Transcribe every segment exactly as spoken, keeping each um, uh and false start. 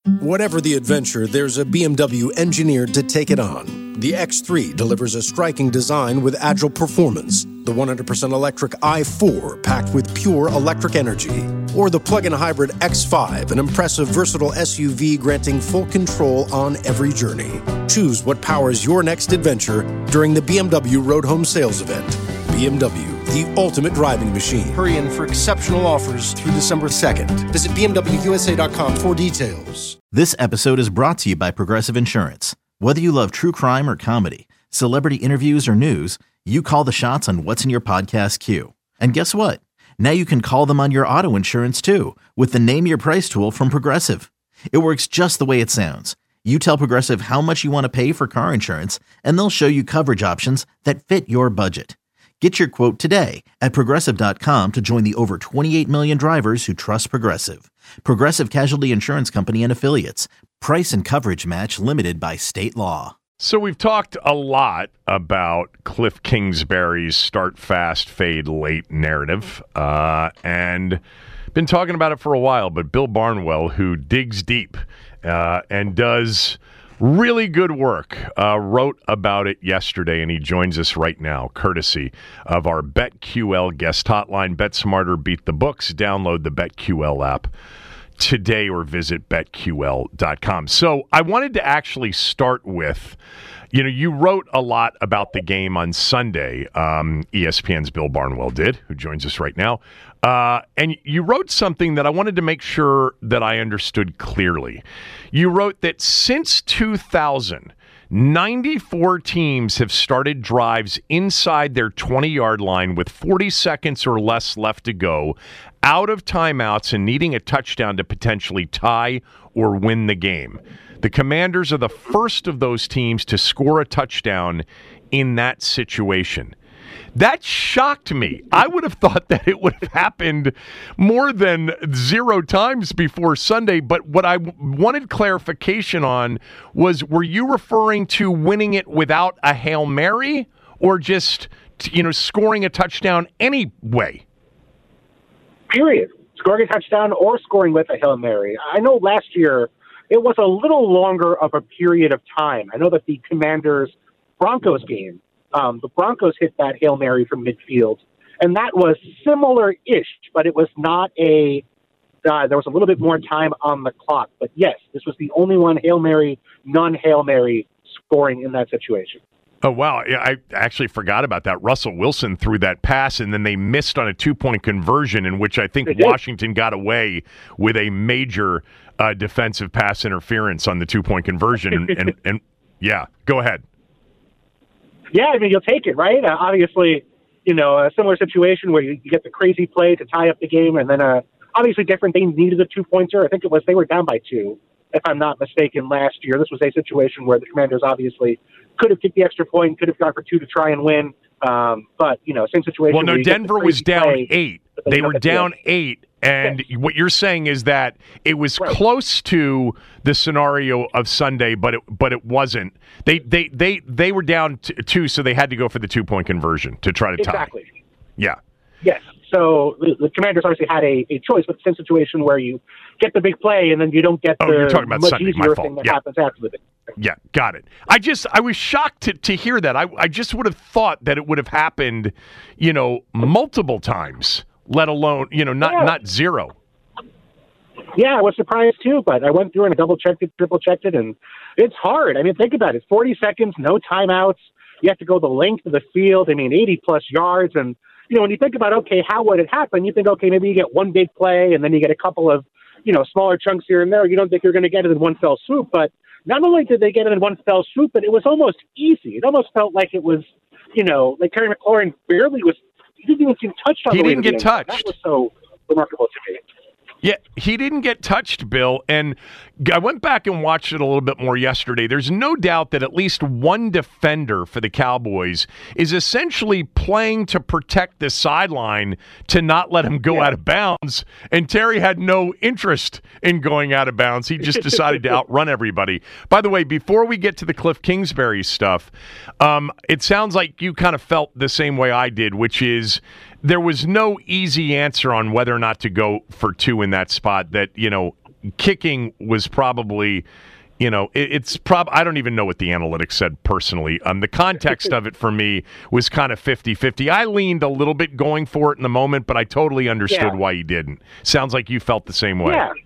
Whatever the adventure, there's a B M W engineered to take it on. The X three delivers a striking design with agile performance. The one hundred percent electric i four packed with pure electric energy. Or the plug-in hybrid X five, an impressive versatile S U V granting full control on every journey. Choose what powers your next adventure during the B M W Road Home Sales Event. B M W, the ultimate driving machine. Hurry in for exceptional offers through December second. Visit B M W U S A dot com for details. This episode is brought to you by Progressive Insurance. Whether you love true crime or comedy, celebrity interviews or news, you call the shots on what's in your podcast queue. And guess what? Now you can call them on your auto insurance too with the Name Your Price tool from Progressive. It works just the way it sounds. You tell Progressive how much you want to pay for car insurance, and they'll show you coverage options that fit your budget. Get your quote today at Progressive dot com to join the over twenty-eight million drivers who trust Progressive. Progressive Casualty Insurance Company and Affiliates. Price and coverage match limited by state law. So we've talked a lot about Cliff Kingsbury's start fast, fade late narrative, uh, and been talking about it for a while, but Bill Barnwell, who digs deep uh, and does really good work, uh, wrote about it yesterday, and he joins us right now, courtesy of our BetQL guest hotline. Bet smarter, beat the books. Download the BetQL app today or visit Bet Q L dot com. So I wanted to actually start with, you know, you wrote a lot about the game on Sunday. Um, E S P N's Bill Barnwell did, who joins us right now. Uh, and you wrote something that I wanted to make sure that I understood clearly. You wrote that since two thousand, ninety-four teams have started drives inside their twenty-yard line with forty seconds or less left to go, out of timeouts and needing a touchdown to potentially tie or win the game. The Commanders are the first of those teams to score a touchdown in that situation. That shocked me. I would have thought that it would have happened more than zero times before Sunday, but what I wanted clarification on was, were you referring to winning it without a Hail Mary or just, you know, scoring a touchdown anyway? Period. Scoring a touchdown or scoring with a Hail Mary. I know last year it was a little longer of a period of time. I know that the Commanders-Broncos game, Um, the Broncos hit that Hail Mary from midfield, and that was similar-ish, but it was not a uh, – there was a little bit more time on the clock. But, yes, this was the only one Hail Mary, non-Hail Mary scoring in that situation. Oh, wow. Yeah, I actually forgot about that. Russell Wilson threw that pass, and then they missed on a two-point conversion in which I think Washington got away with a major uh, defensive pass interference on the two-point conversion. and, and, and, yeah, go ahead. Yeah, I mean, you'll take it, right? Uh, obviously, you know, a similar situation where you, you get the crazy play to tie up the game, and then uh, obviously different. They needed a two-pointer. I think it was they were down by two, if I'm not mistaken, last year. This was a situation where the Commanders obviously could have kicked the extra point, could have gone for two to try and win. Um, but, you know, same situation. Well, no, Denver was down play, eight. They were down the eight. And yes. What you're saying is that it was right. close to the scenario of Sunday, but it but it wasn't. They they they, they were down t- two, so they had to go for the two-point conversion to try to tie. Exactly. Yeah. Yes. So the, the Commanders obviously had a, a choice, but the same situation where you get the big play and then you don't get oh, the you're talking about much Sunday, easier my thing fault. that Yeah. happens after the big play. Yeah, got it. I just I was shocked to, to hear that. I I just would have thought that it would have happened, you know, multiple times, let alone, you know, not yeah. not zero. Yeah, I was surprised too, but I went through and I double-checked it, triple-checked it, and it's hard. I mean, think about it. forty seconds, no timeouts. You have to go the length of the field. I mean, eighty-plus yards. And, you know, when you think about, okay, how would it happen? You think, okay, maybe you get one big play, and then you get a couple of, you know, smaller chunks here and there. You don't think you're going to get it in one fell swoop. But not only did they get it in one fell swoop, but it was almost easy. It almost felt like it was, you know, like Terry McLaurin barely was – he didn't even get touched on he the way didn't to get the touched. That was so remarkable to me. Yeah, he didn't get touched, Bill, and I went back and watched it a little bit more yesterday. There's no doubt that at least one defender for the Cowboys is essentially playing to protect the sideline to not let him go yeah. out of bounds, and Terry had no interest in going out of bounds. He just decided to outrun everybody. By the way, before we get to the Cliff Kingsbury stuff, um, it sounds like you kind of felt the same way I did, which is there was no easy answer on whether or not to go for two in that spot, that, you know, kicking was probably, you know, it, it's prob. I don't even know what the analytics said personally. Um, the context of it for me was kind of fifty-fifty. I leaned a little bit going for it in the moment, but I totally understood yeah. why you didn't. Sounds like you felt the same way. Yeah.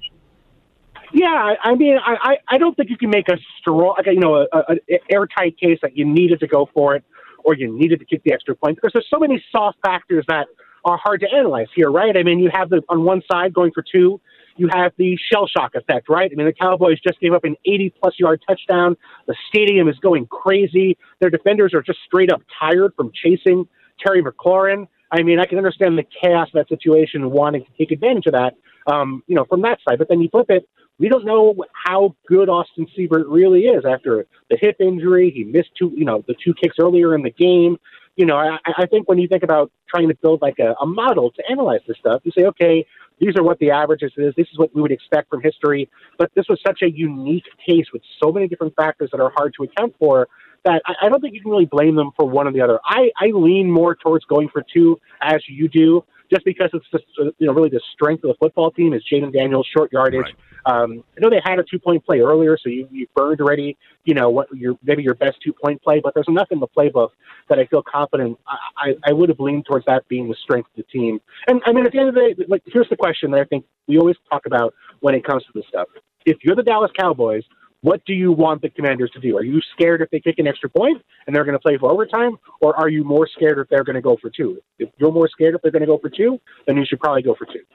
Yeah, I mean, I, I don't think you can make a strong, like, you know, an airtight case that you needed to go for it or you needed to kick the extra point because there's so many soft factors that are hard to analyze here, right? I mean, you have the on one side going for two, you have the shell shock effect, right? I mean, the Cowboys just gave up an eighty-plus yard touchdown. The stadium is going crazy. Their defenders are just straight up tired from chasing Terry McLaurin. I mean, I can understand the chaos of that situation and wanting to take advantage of that, um, you know, from that side. But then you flip it. We don't know how good Austin Seibert really is after the hip injury. He missed two, you know, the two kicks earlier in the game. You know, I, I think when you think about trying to build like a, a model to analyze this stuff, you say, okay, these are what the averages is. This is what we would expect from history. But this was such a unique case with so many different factors that are hard to account for that I, I don't think you can really blame them for one or the other. I, I lean more towards going for two, as you do, just because it's just, you know, really the strength of the football team is Jaden Daniels, short yardage. Right. Um, I know they had a two-point play earlier, so you, you burned already, you know, what your maybe your best two-point play, but there's enough in the playbook that I feel confident. I, I, I would have leaned towards that being the strength of the team. And, I mean, at the end of the day, like, here's the question that I think we always talk about when it comes to this stuff. If you're the Dallas Cowboys, what do you want the Commanders to do? Are you scared if they kick an extra point and they're going to play for overtime, or are you more scared if they're going to go for two? If you're more scared if they're going to go for two, then you should probably go for two.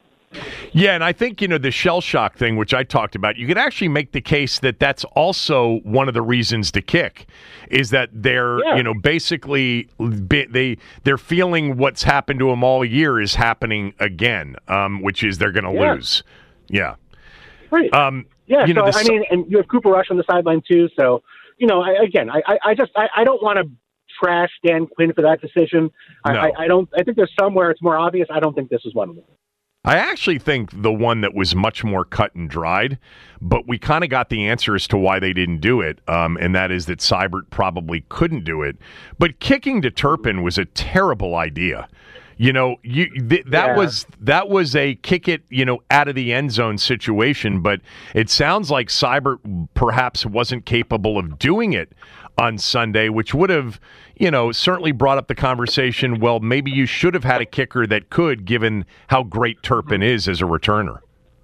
Yeah, and I think, you know, the shell shock thing, which I talked about, you could actually make the case that that's also one of the reasons to kick, is that they're, yeah. you know, basically they they're feeling what's happened to them all year is happening again, um, which is they're going to yeah. lose. Yeah. Right. Um, yeah, you know, so, I mean, and you have Cooper Rush on the sideline, too. So, you know, I, again, I, I just I, I don't want to trash Dan Quinn for that decision. I, no. I, I don't. I think there's somewhere it's more obvious. I don't think this is one of them. I actually think the one that was much more cut and dried, but we kind of got the answer as to why they didn't do it, um, and that is that Seibert probably couldn't do it. But kicking to Turpin was a terrible idea. You know, you th- that yeah. was that was a kick it, you know, out of the end zone situation. But it sounds like Seibert perhaps wasn't capable of doing it on Sunday, which would have, you know, certainly brought up the conversation. Well, maybe you should have had a kicker that could, given how great Turpin is as a returner.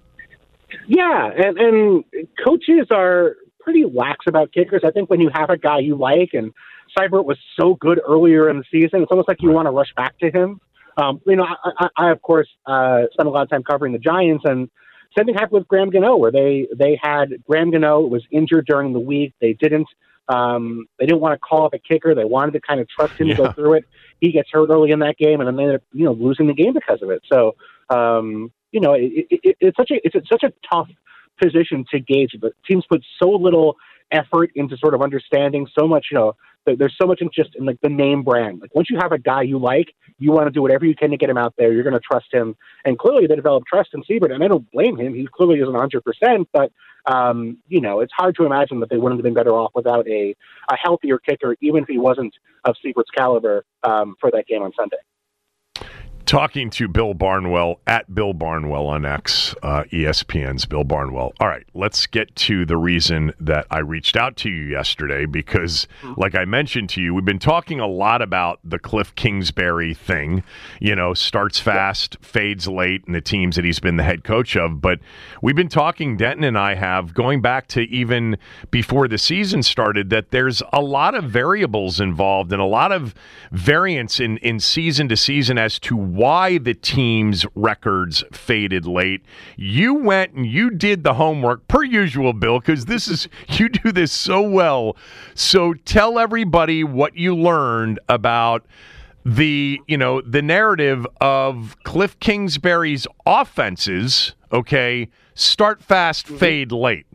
Yeah, and, and coaches are pretty lax about kickers. I think when you have a guy you like, and Seibert was so good earlier in the season, it's almost like you want to rush back to him. Um, you know, I, I, I of course, uh, spent a lot of time covering the Giants, and same thing happened with Graham Gano, where they, they had Graham Gano was injured during the week. They didn't um, they didn't want to call up a kicker. They wanted to kind of trust him yeah. to go through it. He gets hurt early in that game, and then they ended up, you know, losing the game because of it. So, um, you know, it, it, it's such a it's such a tough position to gauge. But teams put so little effort into sort of understanding so much, you know, there's so much interest in like the name brand. Like once you have a guy you like, you want to do whatever you can to get him out there. You're going to trust him. And clearly they developed trust in Seibert, and I don't blame him. He clearly isn't one hundred percent, but, um, you know, it's hard to imagine that they wouldn't have been better off without a, a healthier kicker, even if he wasn't of Seibert's caliber um, for that game on Sunday. Talking to Bill Barnwell at Bill Barnwell on X, uh, E S P N's Bill Barnwell. All right, let's get to the reason that I reached out to you yesterday because, like I mentioned to you, we've been talking a lot about the Cliff Kingsbury thing. You know, starts fast, fades late, and the teams that he's been the head coach of. But we've been talking, Denton and I have, going back to even before the season started, that there's a lot of variables involved and a lot of variance in, in season to season as to why the team's records faded late. You went and you did the homework, per usual, Bill, because this is you do this so well. So tell everybody what you learned about the, you know, the narrative of Cliff Kingsbury's offenses, okay, start fast, fade late.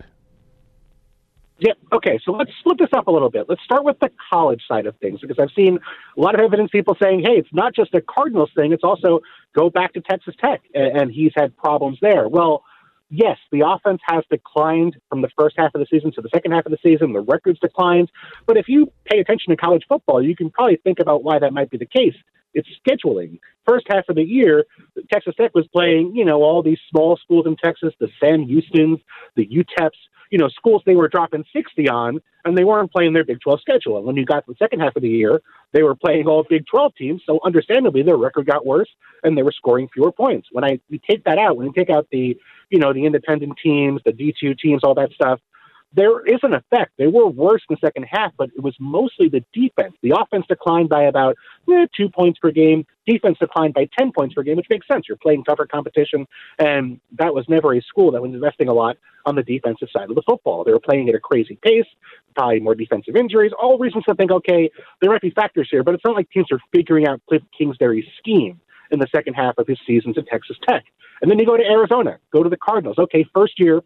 Yeah, okay, so let's split this up a little bit. Let's start with the college side of things, because I've seen a lot of evidence, people saying, hey, it's not just a Cardinals thing, it's also go back to Texas Tech, and he's had problems there. Well, yes, the offense has declined from the first half of the season to the second half of the season. The records declined. But if you pay attention to college football, you can probably think about why that might be the case. It's scheduling. First half of the year, Texas Tech was playing, you know, all these small schools in Texas, the Sam Houstons, the U T E Ps, you know, schools they were dropping sixty on, and they weren't playing their Big twelve schedule. And when you got to the second half of the year, they were playing all Big twelve teams, so understandably their record got worse, and they were scoring fewer points. When I we take that out, when you take out the, you know, the independent teams, the D two teams, all that stuff, there is an effect. They were worse in the second half, but it was mostly the defense. The offense declined by about eh, two points per game. Defense declined by ten points per game, which makes sense. You're playing tougher competition, and that was never a school that was investing a lot on the defensive side of the football. They were playing at a crazy pace, probably more defensive injuries, all reasons to think, okay, there might be factors here, but it's not like teams are figuring out Cliff Kingsbury's scheme in the second half of his seasons at Texas Tech. And then you go to Arizona, go to the Cardinals. Okay, first year,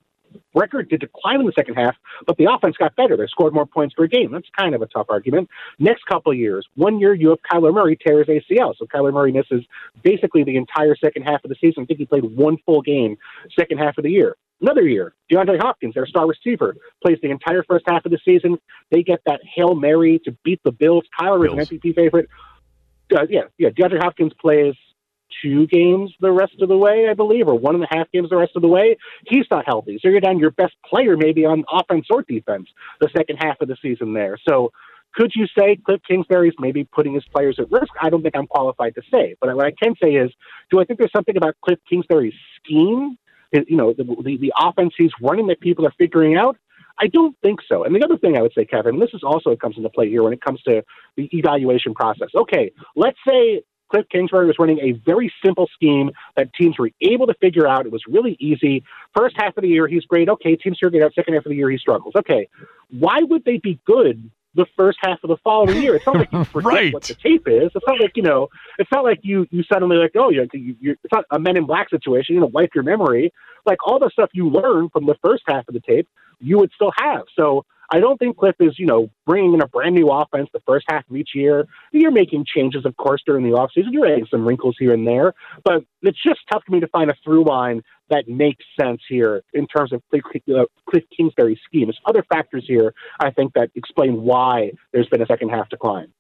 record did decline in the second half, but the offense got better. They scored more points per game. That's kind of a tough argument. Next couple of years, one year you have Kyler Murray tear his A C L. So Kyler Murray misses basically the entire second half of the season. I think he played one full game second half of the year. Another year, DeAndre Hopkins, their star receiver, plays the entire first half of the season. They get that Hail Mary to beat the Bills. Kyler is an M V P favorite. Uh, yeah, yeah. DeAndre Hopkins plays two games the rest of the way, I believe, or one and a half games the rest of the way. He's not healthy. So you're down your best player maybe on offense or defense the second half of the season there. So could you say Cliff Kingsbury's maybe putting his players at risk? I don't think I'm qualified to say. But what I can say is, do I think there's something about Cliff Kingsbury's scheme, you know, the, the, the offense he's running that people are figuring out? I don't think so. And the other thing I would say, Kevin, and this is also comes into play here when it comes to the evaluation process. Okay, let's say Cliff Kingsbury was running a very simple scheme that teams were able to figure out. It was really easy. First half of the year, he's great. Okay, teams figured it out. Second half of the year, he struggles. Okay, why would they be good the first half of the following year? It's not like you forget right. what the tape is. It's not like, you know, it's not like you, you suddenly like, oh, you, you, you're, it's not a Men in Black situation, you know, wipe your memory. Like all the stuff you learn from the first half of the tape, you would still have. So I don't think Cliff is, you know, bringing in a brand new offense the first half of each year. You're making changes, of course, during the offseason. You're adding some wrinkles here and there. But it's just tough for me to find a through line that makes sense here in terms of Cliff, uh, Cliff Kingsbury's scheme. There's other factors here, I think, that explain why there's been a second half decline.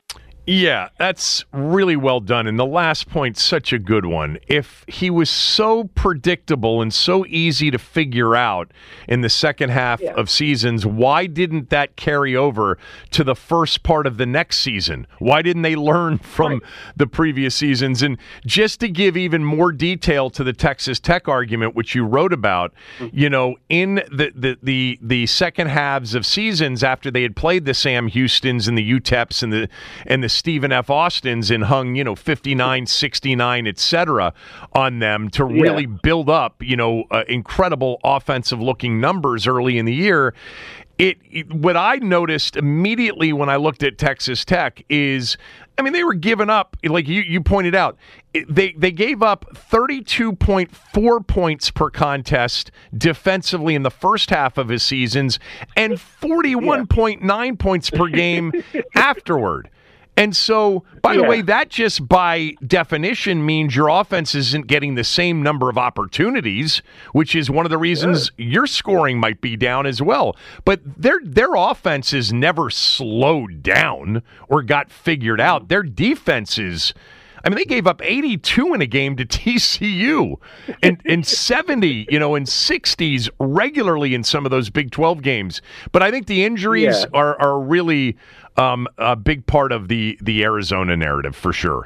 Yeah, that's really well done. And the last point's such a good one. If he was so predictable and so easy to figure out in the second half yeah. of seasons, why didn't that carry over to the first part of the next season? Why didn't they learn from right. the previous seasons? And just to give even more detail to the Texas Tech argument, which you wrote about, mm-hmm. you know, in the, the, the, the second halves of seasons after they had played the Sam Houstons and the U T E Ps and the and the Stephen F. Austins and hung, you know, fifty-nine, sixty-nine, et cetera on them to really yeah. build up, you know, uh, incredible offensive-looking numbers early in the year. It, it what I noticed immediately when I looked at Texas Tech is, I mean, they were giving up, like you, you pointed out, it, they, they gave up thirty-two point four points per contest defensively in the first half of his seasons and forty-one point nine yeah. points per game afterward. And so, by yeah. the way, that just by definition means your offense isn't getting the same number of opportunities, which is one of the reasons sure. your scoring might be down as well. But their their offense is never slowed down or got figured out. Their defenses, I mean, they gave up eighty-two in a game to T C U and, and seventy, you know, in sixties regularly in some of those Big twelve games. But I think the injuries yeah. are, are really um, a big part of the, the Arizona narrative for sure.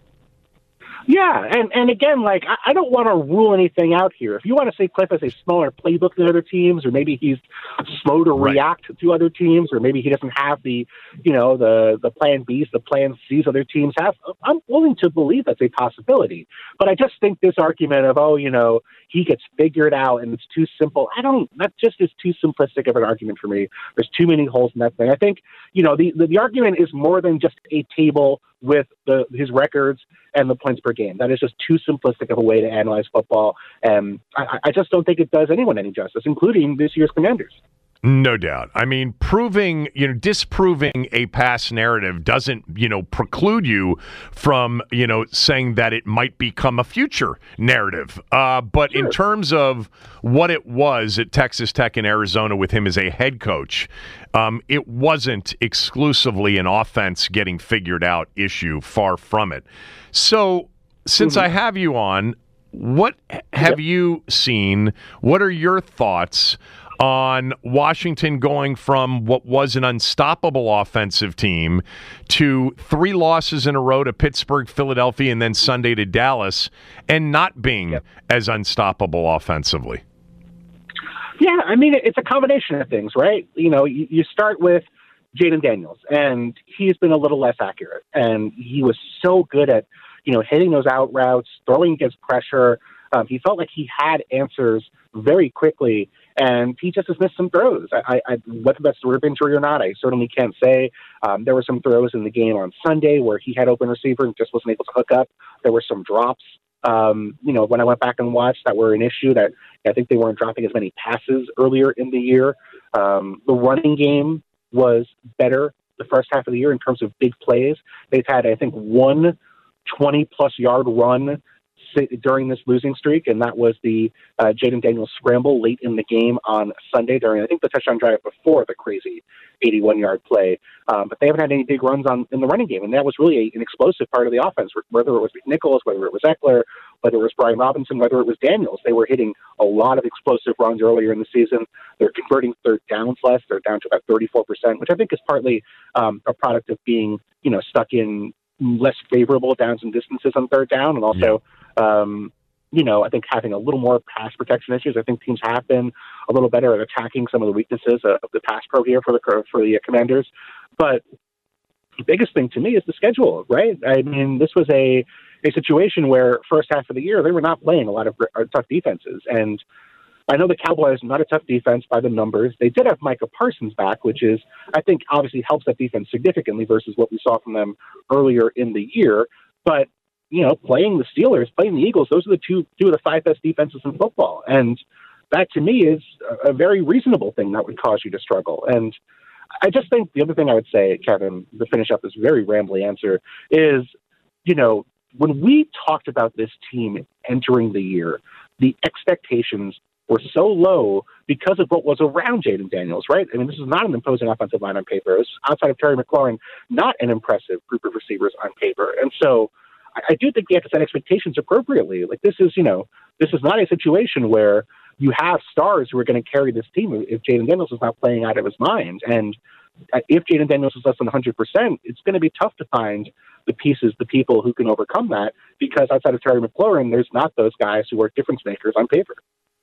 Yeah, and, and again, like, I, I don't want to rule anything out here. If you want to say Cliff has a smaller playbook than other teams, or maybe he's slow to right. react to other teams, or maybe he doesn't have the, you know, the, the plan Bs, the plan Cs other teams have, I'm willing to believe that's a possibility. But I just think this argument of, oh, you know, he gets figured out and it's too simple, I don't, that just is too simplistic of an argument for me. There's too many holes in that thing. I think, you know, the, the, the argument is more than just a table with the, his records and the points per game. That is just too simplistic of a way to analyze football. And I, I just don't think it does anyone any justice, including this year's Commanders. No doubt. I mean, proving, you know, disproving a past narrative doesn't, you know, preclude you from, you know, saying that it might become a future narrative. Uh, but sure. In terms of what it was at Texas Tech and Arizona with him as a head coach, um, it wasn't exclusively an offense getting figured out issue, far from it. So since mm-hmm. I have you on, what have yep. you seen? What are your thoughts on Washington going from what was an unstoppable offensive team to three losses in a row to Pittsburgh, Philadelphia, and then Sunday to Dallas, and not being yep. as unstoppable offensively? Yeah, I mean, it's a combination of things, right? You know, you, you start with Jayden Daniels, and he's been a little less accurate, and he was so good at, you know, hitting those out routes, throwing against pressure. Um, he felt like he had answers very quickly, and he just has missed some throws. I, I, whether that's a rib injury or not, I certainly can't say. Um, there were some throws in the game on Sunday where he had open receiver and just wasn't able to hook up. There were some drops, um, you know, when I went back and watched that were an issue that I think they weren't dropping as many passes earlier in the year. Um, the running game was better the first half of the year in terms of big plays. They've had, I think, one twenty-plus yard run during this losing streak, and that was the uh, Jayden Daniels scramble late in the game on Sunday during, I think, the touchdown drive before the crazy eighty-one-yard play. Um, but they haven't had any big runs on in the running game, and that was really a, an explosive part of the offense, whether it was Nichols, whether it was Eckler, whether it was Brian Robinson, whether it was Daniels. They were hitting a lot of explosive runs earlier in the season. They're converting third downs less. They're down to about thirty-four percent, which I think is partly um, a product of being, you know, stuck in less favorable downs and distances on third down, and also, yeah. um, you know, I think having a little more pass protection issues. I think teams have been a little better at attacking some of the weaknesses of the pass pro here for the for the Commanders. But the biggest thing to me is the schedule, right? I mean, this was a a situation where first half of the year they were not playing a lot of uh, tough defenses, and I know the Cowboys are not a tough defense by the numbers. They did have Micah Parsons back, which is, I think, obviously helps that defense significantly versus what we saw from them earlier in the year. But, you know, playing the Steelers, playing the Eagles, those are the two two of the five best defenses in football. And that, to me, is a very reasonable thing that would cause you to struggle. And I just think the other thing I would say, Kevin, to finish up this very rambly answer, is, you know, when we talked about this team entering the year, the expectations were so low because of what was around Jayden Daniels, right? I mean, this is not an imposing offensive line on paper. It's outside of Terry McLaurin, not an impressive group of receivers on paper. And so I, I do think you have to set expectations appropriately. Like, this is, you know, this is not a situation where you have stars who are going to carry this team if Jayden Daniels is not playing out of his mind. And if Jayden Daniels is less than one hundred percent, it's going to be tough to find the pieces, the people who can overcome that, because outside of Terry McLaurin, there's not those guys who are difference makers on paper.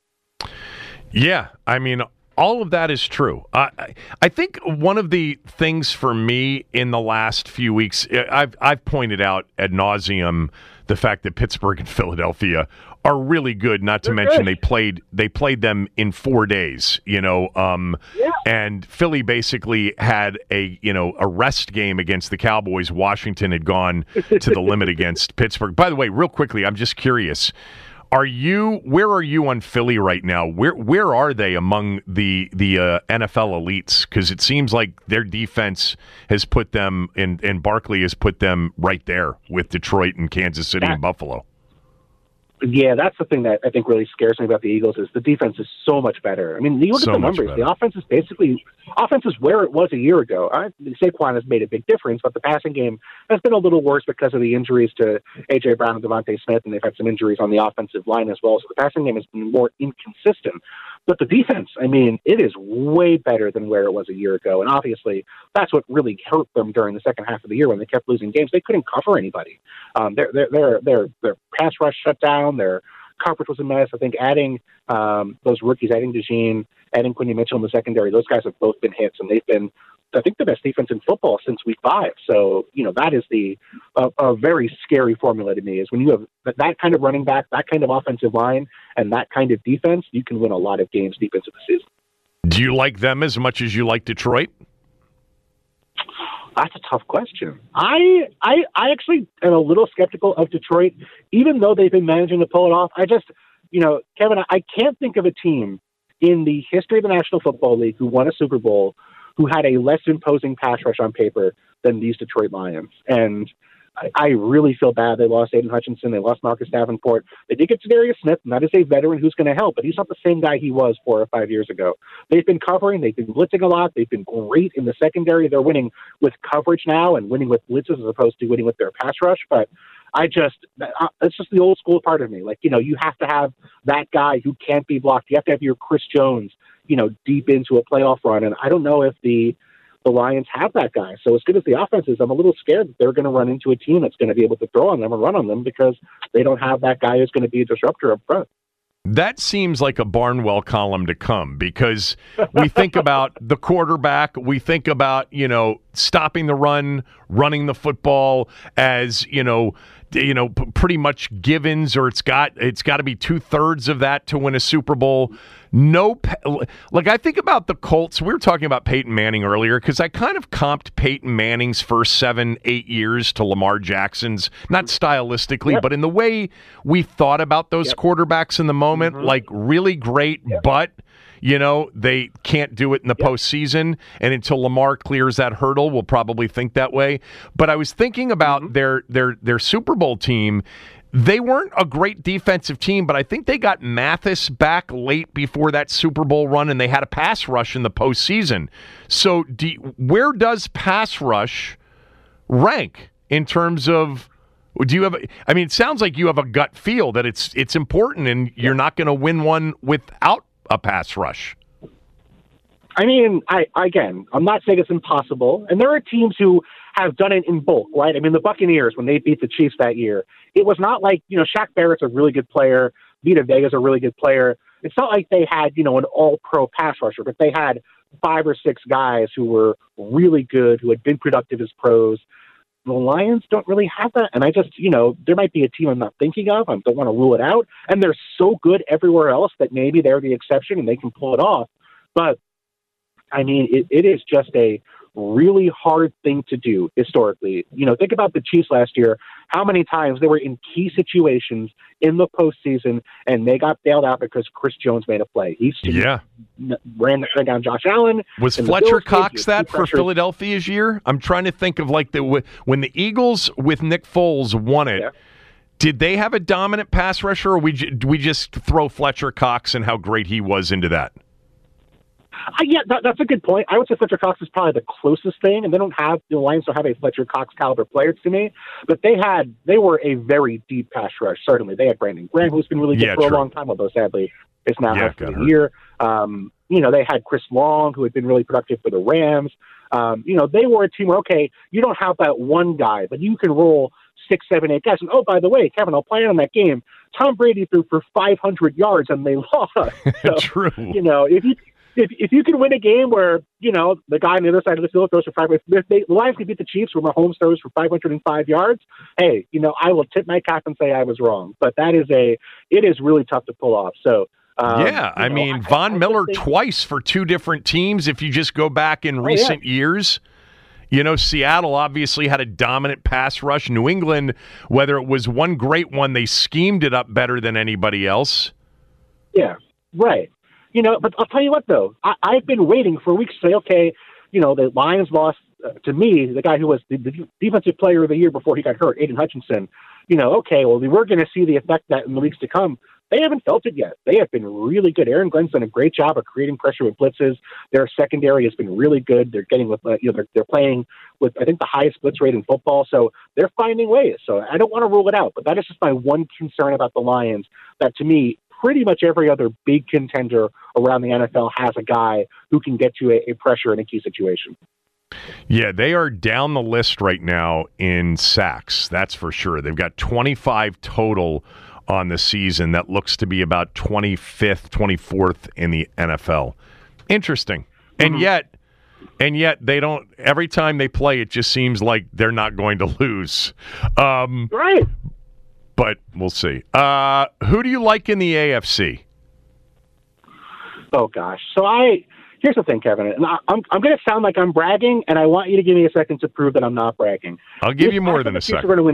Yeah, I mean, all of that is true. Uh, I think one of the things for me in the last few weeks, I've I've pointed out ad nauseum the fact that Pittsburgh and Philadelphia are really good. Not to They're mention good. they played they played them in four days. You know, um, yeah. and Philly basically had a you know a rest game against the Cowboys. Washington had gone to the limit against Pittsburgh. By the way, real quickly, I'm just curious. Are you where are you on Philly right now? Where where are they among the the uh, N F L elites? Because it seems like their defense has put them and and Barkley has put them right there with Detroit and Kansas City yeah. and Buffalo. Yeah, that's the thing that I think really scares me about the Eagles is the defense is so much better. I mean, you look so at the numbers. The offense is basically offense is where it was a year ago. I, Saquon has made a big difference, but the passing game has been a little worse because of the injuries to A J Brown and Devontae Smith, and they've had some injuries on the offensive line as well. So the passing game has been more inconsistent. But the defense, I mean, it is way better than where it was a year ago. And obviously, that's what really hurt them during the second half of the year when they kept losing games. They couldn't cover anybody. Um, their, their, their, their, their pass rush shut down. Their coverage was a mess. I think adding um, those rookies, adding DeJean, adding Quincy Mitchell in the secondary, those guys have both been hits, and they've been, I think, the best defense in football since week five. So, you know, that is the uh, a very scary formula to me is when you have that kind of running back, that kind of offensive line, and that kind of defense, you can win a lot of games deep into the season. Do you like them as much as you like Detroit? That's a tough question. I, I I actually am a little skeptical of Detroit, even though they've been managing to pull it off. I just, you know, Kevin, I can't think of a team in the history of the National Football League who won a Super Bowl who had a less imposing pass rush on paper than these Detroit Lions. And I, I really feel bad they lost Aiden Hutchinson. They lost Marcus Davenport. They did get Darius Smith, and that is a veteran who's going to help, but he's not the same guy he was four or five years ago. They've been covering. They've been blitzing a lot. They've been great in the secondary. They're winning with coverage now and winning with blitzes as opposed to winning with their pass rush. But I just, it's just the old school part of me. Like, you know, you have to have that guy who can't be blocked. You have to have your Chris Jones, you know, deep into a playoff run. And I don't know if the the Lions have that guy. So as good as the offense is, I'm a little scared that they're going to run into a team that's going to be able to throw on them and run on them because they don't have that guy who's going to be a disruptor up front. That seems like a Barnwell column to come because we think about the quarterback, we think about, you know, stopping the run, running the football as, you know, you know, p- pretty much givens, or it's got it's got to be two thirds of that to win a Super Bowl. No, like I think about the Colts. We were talking about Peyton Manning earlier because I kind of comped Peyton Manning's first seven, eight years to Lamar Jackson's, not stylistically, yep. but in the way we thought about those yep. quarterbacks in the moment, mm-hmm. like really great, yep. but you know, they can't do it in the yep. postseason, and until Lamar clears that hurdle, we'll probably think that way. But I was thinking about mm-hmm. their their their Super Bowl team. They weren't a great defensive team, but I think they got Mathis back late before that Super Bowl run, and they had a pass rush in the postseason. So do you, where does pass rush rank in terms of do you have a, I mean, it sounds like you have a gut feel that it's it's important, and you're not going to win one without a pass rush. I mean, I again, I'm not saying it's impossible, and there are teams who have done it in bulk, right? I mean, the Buccaneers, when they beat the Chiefs that year, it was not like, you know, Shaq Barrett's a really good player, Vita Vega's a really good player. It's not like they had, you know, an all-pro pass rusher, but they had five or six guys who were really good, who had been productive as pros. The Lions don't really have that, and I just, you know, there might be a team I'm not thinking of. I don't want to rule it out, and they're so good everywhere else that maybe they're the exception and they can pull it off. But, I mean, it, it is just a really hard thing to do historically. You know, think about the Chiefs last year, how many times they were in key situations in the postseason and they got bailed out because Chris Jones made a play. He yeah. ran down Josh Allen. Was Fletcher Cox that for Philadelphia's year? I'm trying to think of like the when the Eagles with Nick Foles won it. Yeah. Did they have a dominant pass rusher, or we we just throw Fletcher Cox and how great he was into that? Uh, yeah, that, that's a good point. I would say Fletcher Cox is probably the closest thing, and they don't have the Lions don't have a Fletcher Cox caliber player to me. But they had they were a very deep pass rush. Certainly, they had Brandon Graham, who's been really good yeah, for true. a long time, although sadly is now yeah, out for the year. Um, you know, they had Chris Long, who had been really productive for the Rams. Um, you know, they were a team where okay, you don't have that one guy, but you can roll six, seven, eight guys. And oh, by the way, Kevin, I'll play on that game. Tom Brady threw for five hundred yards, and they lost. So, True. You know, if you If if you can win a game where, you know, the guy on the other side of the field throws for five, if they, the Lions can beat the Chiefs where Mahomes throws for five hundred five yards, hey, you know, I will tip my cap and say I was wrong. But that is a, it is really tough to pull off. So, um, yeah, I know, mean, I, Von I, I Miller think, twice for two different teams. If you just go back in oh, recent yeah. years, you know, Seattle obviously had a dominant pass rush. New England, whether it was one great one, they schemed it up better than anybody else. Yeah, right. You know, but I'll tell you what, though. I, I've been waiting for weeks to say, okay, you know, the Lions lost, uh, to me, the guy who was the, the defensive player of the year before he got hurt, Aiden Hutchinson. You know, okay, well, we were going to see the effect that in the weeks to come. They haven't felt it yet. They have been really good. Aaron Glenn's done a great job of creating pressure with blitzes. Their secondary has been really good. They're getting with, uh, you know, they're, they're playing with, I think, the highest blitz rate in football. So they're finding ways. So I don't want to rule it out, but that is just my one concern about the Lions, that to me, pretty much every other big contender around the N F L has a guy who can get you a, a pressure in a key situation. Yeah, they are down the list right now in sacks. That's for sure. They've got twenty-five total on the season. That looks to be about twenty-fifth, twenty-fourth in the N F L. Interesting. And mm-hmm. yet, and yet they don't, every time they play, it just seems like they're not going to lose. Um, right. But we'll see. Uh, who do you like in the A F C? Oh, gosh. So I, here's the thing, Kevin. And I, I'm, I'm going to sound like I'm bragging, and I want you to give me a second to prove that I'm not bragging. I'll give if you more than a second. Win,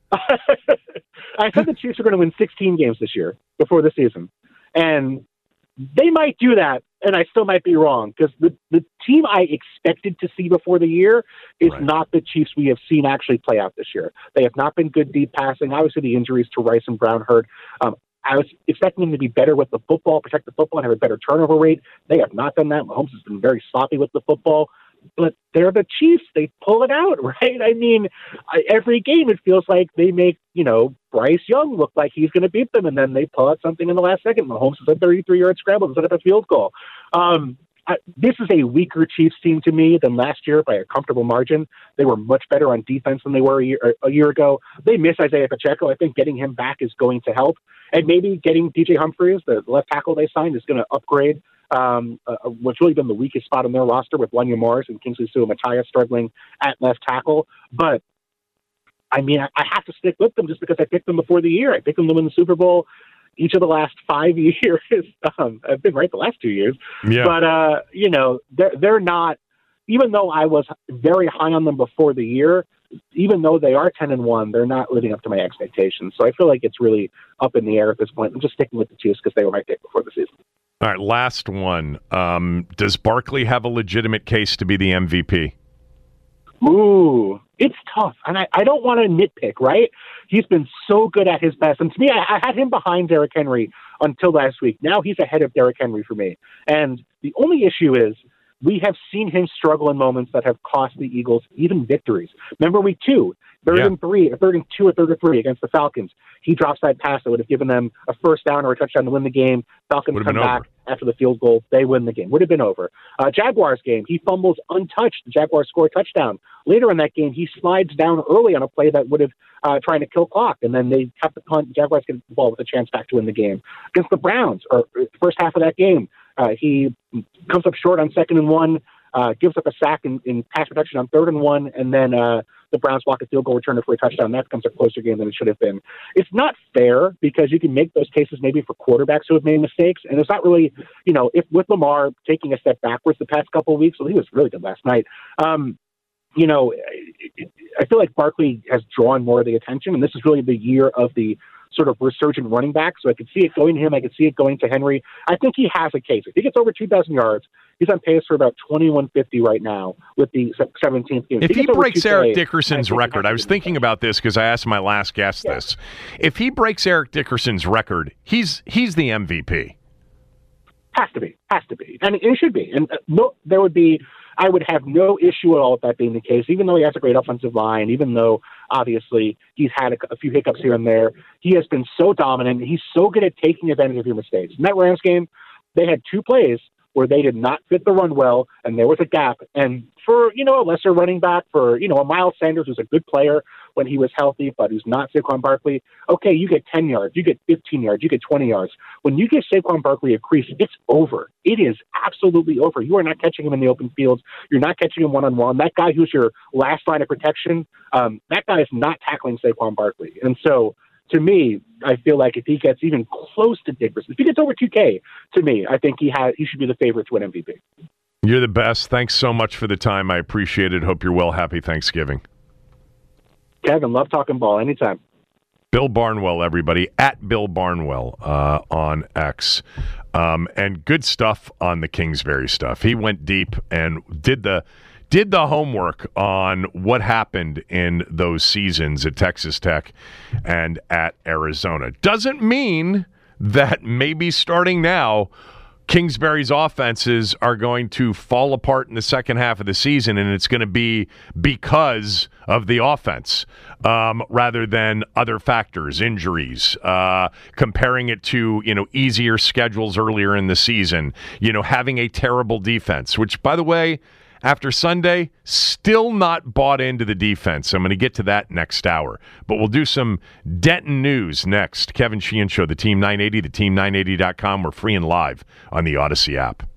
I said the Chiefs are going to win sixteen games this year before the season. And they might do that, and I still might be wrong, because the, the team I expected to see before the year is right. not the Chiefs we have seen actually play out this year. They have not been good deep passing. Obviously, the injuries to Rice and Brown hurt. Um, I was expecting them to be better with the football, protect the football, and have a better turnover rate. They have not done that. Mahomes has been very sloppy with the football. But they're the Chiefs. They pull it out, right? I mean, I, every game it feels like they make, you know, Bryce Young look like he's going to beat them, and then they pull out something in the last second. Mahomes is a thirty-three-yard scramble to set up a field goal. Um, I, this is a weaker Chiefs team to me than last year by a comfortable margin. They were much better on defense than they were a year, a year ago. They miss Isaiah Pacheco. I think getting him back is going to help. And maybe getting D J Humphries, the left tackle they signed, is going to upgrade um, uh, what's really been the weakest spot on their roster with Wanya Morris and Kingsley Suamataia struggling at left tackle. But, I mean, I, I have to stick with them just because I picked them before the year. I picked them to win the Super Bowl each of the last five years. um, I've been right the last two years. Yeah. But, uh, you know, they're, they're not, even though I was very high on them before the year, even though they are ten and one, they're not living up to my expectations. So I feel like it's really up in the air at this point. I'm just sticking with the Chiefs because they were my pick before the season. All right, last one. Um, does Barkley have a legitimate case to be the M V P? Ooh, it's tough. And I, I don't want to nitpick, right? He's been so good at his best. And to me, I, I had him behind Derrick Henry until last week. Now he's ahead of Derrick Henry for me. And the only issue is we have seen him struggle in moments that have cost the Eagles even victories. Remember week two, third yeah. and three, or third and two or third and three against the Falcons. He drops that pass that would have given them a first down or a touchdown to win the game. Falcons come back over. After the field goal. They win the game. Would have been over. Uh, Jaguars game, he fumbles untouched. The Jaguars score a touchdown. Later in that game, he slides down early on a play that would have uh, trying to kill clock, and then they have to punt. The Jaguars get the ball with a chance back to win the game. Against the Browns, or first half of that game, uh, he comes up short on second and one, uh, gives up a sack in, in pass protection on third and one, and then uh, the Browns block a field goal returner for a touchdown. That becomes a closer game than it should have been. It's not fair because you can make those cases maybe for quarterbacks who have made mistakes, and it's not really, you know, if with Lamar taking a step backwards the past couple of weeks, well, he was really good last night. Um, you know, I feel like Barkley has drawn more of the attention, and this is really the year of the sort of resurgent running back. So I could see it going to him. I could see it going to Henry. I think he has a case. If he gets over two thousand yards, he's on pace for about twenty-one fifty right now with the seventeenth game. If, if he, he breaks Eric Dickerson's I record, I was thinking about this because I asked my last guest yeah. this. If he breaks Eric Dickerson's record, he's he's the M V P. Has to be. Has to be. And it should be. And uh, no, there would be, I would have no issue at all with that being the case, even though he has a great offensive line, even though obviously he's had a, a few hiccups here and there. He has been so dominant. He's so good at taking advantage of your mistakes. In that Rams game, they had two plays where they did not fit the run well, and there was a gap. And for, you know, a lesser running back, for, you know, a Miles Sanders who's a good player when he was healthy, but who's not Saquon Barkley, okay, you get ten yards, you get fifteen yards, you get twenty yards. When you give Saquon Barkley a crease, it's over. It is absolutely over. You are not catching him in the open fields. You're not catching him one-on-one. That guy who's your last line of protection, um, that guy is not tackling Saquon Barkley. And so, to me, I feel like if he gets even close to Dickerson, if he gets over two K, to me, I think he has he should be the favorite to win M V P. You're the best. Thanks so much for the time. I appreciate it. Hope you're well. Happy Thanksgiving. Kevin, love talking ball. Anytime. Bill Barnwell, everybody, at Bill Barnwell uh, on X. Um, and good stuff on the Kingsbury stuff. He went deep and did the did the homework on what happened in those seasons at Texas Tech and at Arizona. Doesn't mean that maybe starting now, Kingsbury's offenses are going to fall apart in the second half of the season, and it's going to be because of the offense um, rather than other factors, injuries, uh, comparing it to, you know, easier schedules earlier in the season, you know, having a terrible defense, which, by the way, after Sunday, still not bought into the defense. I'm going to get to that next hour. But we'll do some Denton news next. Kevin Sheehan Show, the Team nine eighty, the team nine eighty dot com. We're free and live on the Odyssey app.